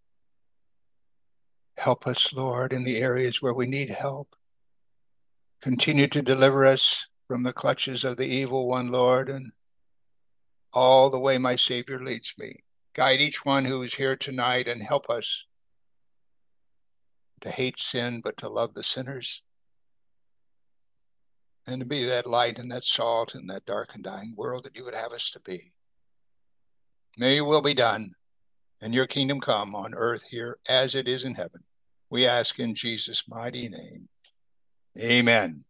Help us, Lord, in the areas where we need help. Continue to deliver us from the clutches of the evil one, Lord, and all the way my Savior leads me. Guide each one who is here tonight and help us to hate sin, but to love the sinners, and to be that light and that salt in that dark and dying world that you would have us to be. May your will be done, and your kingdom come on earth here as it is in heaven. We ask in Jesus' mighty name. Amen.